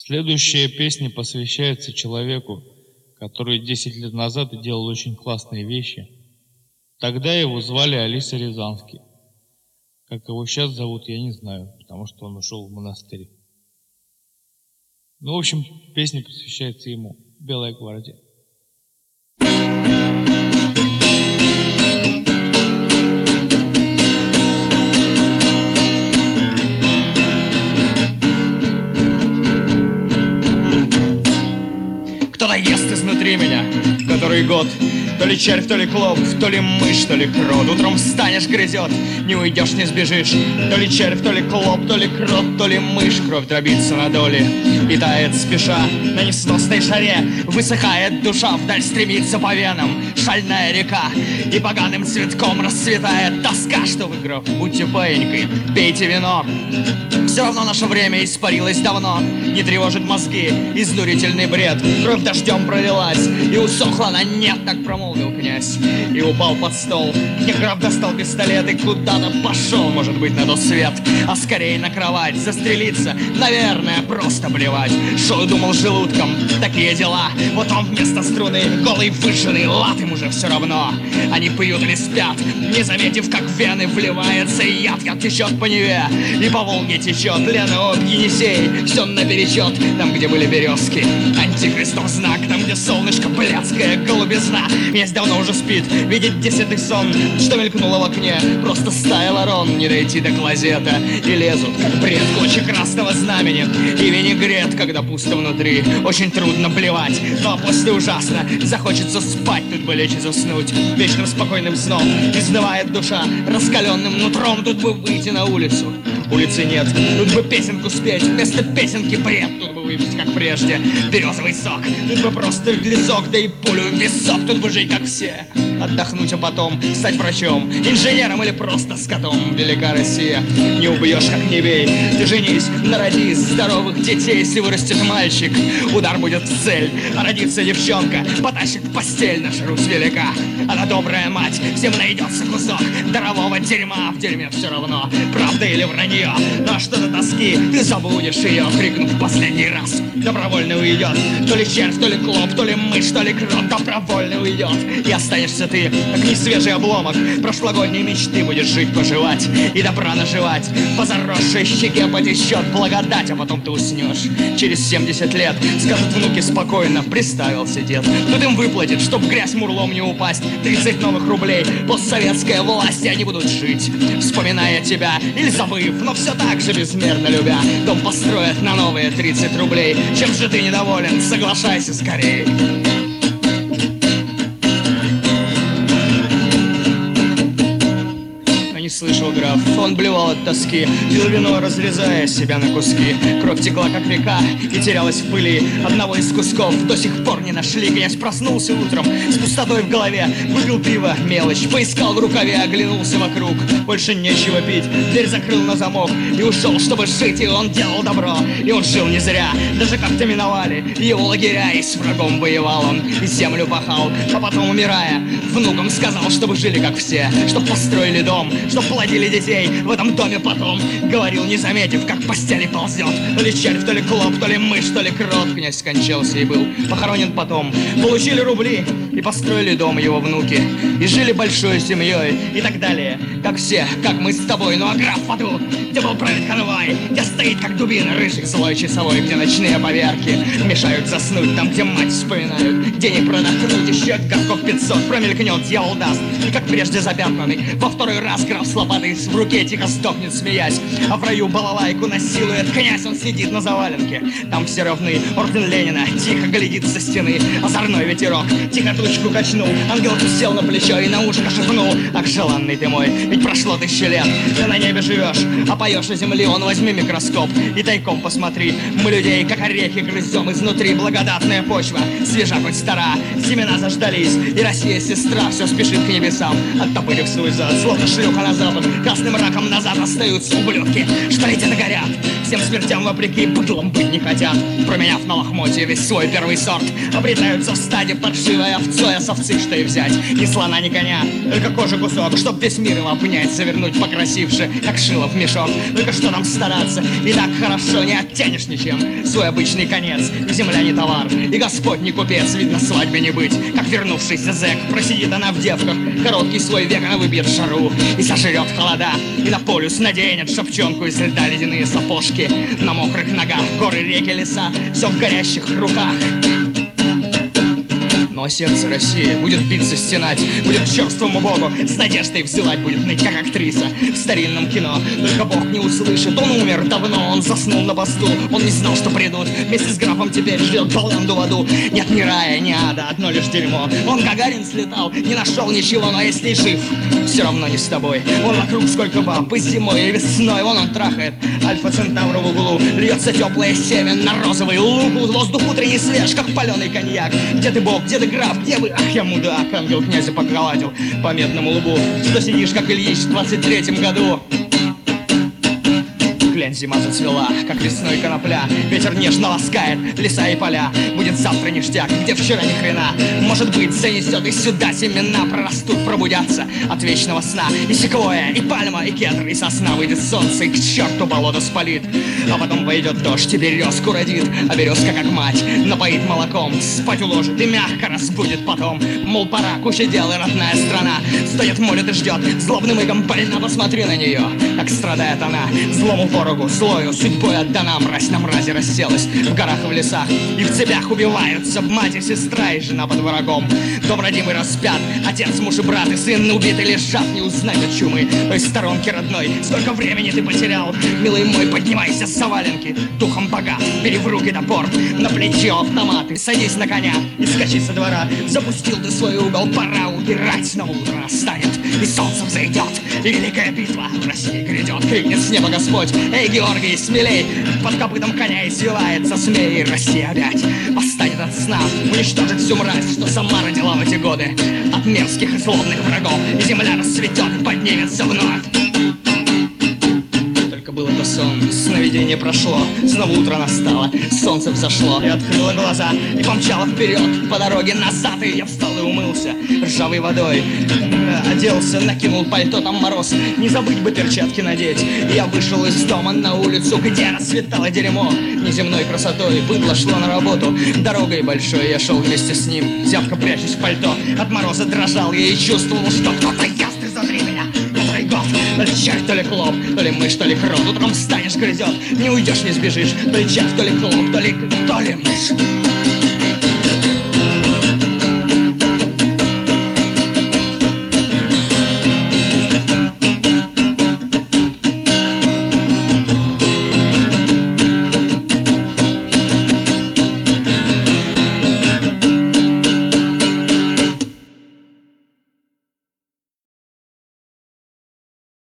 Следующая песня посвящается человеку, который 10 лет назад делал очень классные вещи. Тогда его звали Алиса Рязанский. Как его сейчас зовут, я не знаю, потому что он ушел в монастырь. Ну, в общем, песня посвящается ему. «Белая гвардия». Кто-то ест изнутри меня, который год. То ли червь, то ли клоп, то ли мышь, то ли крот. Утром встанешь, грызет, не уйдешь, не сбежишь. То ли червь, то ли клоп, то ли крот, то ли мышь. Кровь дробится на доли и тает спеша на несносной шаре. Высыхает душа, вдаль стремится по венам шальная река. И поганым цветком расцветает тоска, что в игру. Будьте паинькой, пейте вино. Все равно наше время испарилось давно. Не тревожит мозги изнурительный бред. Кровь дождем пролилась и усохла на нет, так промолвил князь. И упал под стол. Неграф достал пистолет и куда-то пошел, может быть, на тот свет. А скорее на кровать застрелиться, наверное, просто блевать. Шел и думал желудком, такие дела. Вот он вместо струны голый выжженный лад, им уже все равно. Они пьют или спят, не заметив, как в вены вливается яд. Как течет по Неве и по Волге течет Лена от Енисей, все наперечет. Там, где были березки, антихристов знак. Там, где солнышко блядская голубизна. Князь давно уже спит, видит десятый сон, что мелькнуло в окне. Просто стая ворон, не дойти до клозета. И лезут, как бред, клочья красного знамени и винегрет, когда пусто внутри. Очень трудно плевать, но после ужасно захочется спать, тут бы лечь и заснуть вечным спокойным сном. Изнывает душа раскаленным нутром, тут бы выйти на улицу. Улицы нет, тут бы песенку спеть, вместо песенки бред. Тут бы выпить, как прежде, березовый сок. Тут бы просто глизок, да и пулю в висок. Тут бы жить, как все, отдохнуть, а потом стать врачом, инженером или просто скотом. Велика Россия, не убьешь, как не бей. Ты женись, народи здоровых детей. Если вырастет мальчик, удар будет в цель. А родится девчонка, потащит в постель. Наша Русь велика, она добрая мать. Всем найдется кусок дарового дерьма. В дерьме все равно, правда или вранье. Но что-то тоски, ты забудешь ее, крикнув в последний раз. Добровольно уйдет, то ли червь, то ли клоп, то ли мышь, то ли крот. Добровольно уйдет, и останешься ты, как несвежий обломок прошлогодней мечты. Будешь жить, поживать и добра наживать. По заросшей щеке потечет благодать, а потом ты уснешь. Через 70 лет скажут внуки спокойно, приставился дед. Тут им выплатит, чтоб в грязь мурлом не упасть, 30 новых рублей, постсоветская власть. И они будут жить, вспоминая тебя или забыв, но все так же безмерно любя. Дом построят на новые 30 рублей. Чем же ты недоволен? Соглашайся скорее. Не слышал граф, он блевал от тоски, пил вино, разрезая себя на куски. Кровь текла, как река, и терялась в пыли. Одного из кусков до сих пор не нашли. Князь проснулся утром с пустотой в голове, выпил пиво, мелочь, поискал в рукаве, оглянулся вокруг. Больше нечего пить, дверь закрыл на замок и ушел, чтобы жить. И он делал добро, и он жил не зря. Даже как-то миновали его лагеря, и с врагом воевал он, и землю пахал. А потом, умирая, внукам сказал, чтобы жили как все, чтоб построили дом, чтоб плодили детей в этом доме потом. Говорил, не заметив, как по стене ползет то ли червь, то ли клоп, то ли мышь, то ли крот. Князь скончался и был похоронен потом. Получили рубли и построили дом его внуки. И жили большой семьей и так далее. Как все, как мы с тобой. Ну а граф в аду, где был правит конвой, где стоит, как дубина, рыжий злой часовой, где ночные поверки мешают заснуть, там, где мать вспоминают, где не продохнуть. Еще годков 500 промелькнет, дьявол даст, и как прежде запятнанный во второй раз граф с лопатой в руке тихо сдохнет, смеясь. А в раю балалайку насилует князь, он сидит на заваленке. Там все равны, орден Ленина тихо глядит со стены. Озорной ветерок тихо тучку качнул, ангел сел на плечо и на ушко шепнул: ах, желанный ты мой, ведь прошло 1000 лет, ты на небе живешь, а поешь о земле. Он возьми микроскоп и тайком посмотри. Мы людей, как орехи, грызем изнутри. Благодатная почва, свежа хоть стара, семена заждались, и Россия, сестра, все спешит к небесам, оттопырив свой зад, словно шлюха назад. запад. Красным раком назад остаются ублюдки, что где-то горят. Всем смертям вопреки быдлом быть не хотят. Променяв на лохмотье весь свой первый сорт, обретаются в стаде паршивой овцой, а с овцы что и взять. Ни слона, ни коня, только кожа кусок, чтоб весь мир им обнять, завернуть покрасивше, как шило в мешок. Только что там стараться, и так хорошо не оттянешь ничем свой обычный конец. И земля не товар, и Господь не купец. Видно, свадьбе не быть, как вернувшийся зэк. Просидит она в девках, короткий свой век она выбьет жару и сожрет холода. И на полюс наденет шапчонку из льда ледяные сапожки. На мокрых ногах горы, реки, леса, все в горящих руках. Но сердце России будет биться, стенать, будет к черствому богу с надеждой взывать, будет ныть, как актриса в старинном кино. Только бог не услышит, он умер давно, он заснул на посту, он не знал, что придут. Вместе с графом теперь ждет баланду в аду. Нет ни рая, ни ада, одно лишь дерьмо. Он, Гагарин, слетал, не нашел ничего, но если и жив, все равно не с тобой. Вон вокруг сколько баб, и зимой, и весной, вон он трахает Альфа Центавра в углу. Льется теплая семен на розовый луг, воздух утренний свеж, как паленый коньяк. Где ты, бог, где ты, граф, где вы? Ах, я мудак, ангел князя погладил по медному лбу. Что сидишь, как Ильич в 23-м году? Глянь, зима зацвела, как весной конопля. Ветер нежно ласкает леса и поля. Будет завтра ништяк, где вчера ни хрена. Может быть, занесет и сюда семена прорастут, пробудятся от вечного сна. И секвоя, и пальма, и кедр, и сосна. Выйдет солнце, и к черту болото спалит. А потом пойдет дождь, и березку родит. А березка, как мать, напоит молоком, спать уложит и мягко разбудит потом. Мол, пора, куча дел и родная страна стоит, молит и ждет, злобным игом больна. Посмотри на нее, как страдает она. Злому ворогу, злою судьбой отдана. Мразь на мразе расселась в горах и в лесах. И в цепях убиваются мать и сестра, и жена под врагом. Дом родимый распят, отец, муж и брат, и сын убиты лежат, не узнать от чумы той сторонки родной. Сколько времени ты потерял, милый мой, поднимайся с заваленки. Духом богат, бери в руки топор, на плечо автомат, и садись на коня и скачи со двора. Запустил ты свой угол, пора убирать, но утро настанет, и солнце взойдет, и великая битва в России грядет. Крикнет с неба Господь: эй, Георгий, смелей! Под копытом коня извивается змей, и Россия опять восстанет от сна, уничтожит всю мразь, что сама родила в эти годы от мерзких и злобных врагов, и земля расцветет и поднимется вновь. Был это сон, сновидение прошло, снова утро настало, солнце взошло. Я открыла глаза и помчала вперед по дороге назад, и я встал и умылся ржавой водой. Оделся, накинул пальто, там мороз, не забыть бы перчатки надеть. Я вышел из дома на улицу, где расцветало дерьмо неземной красотой. Быдло шло на работу, дорогой большой я шел вместе с ним, зябко прячусь в пальто. От мороза дрожал я и чувствовал, что кто-то ест изнутри меня. Год. То ли червь, то ли клоп, то ли мышь, то ли крот. Утром встанешь, грызет, не уйдешь, не сбежишь. То ли червь, то ли клоп, то ли мышь.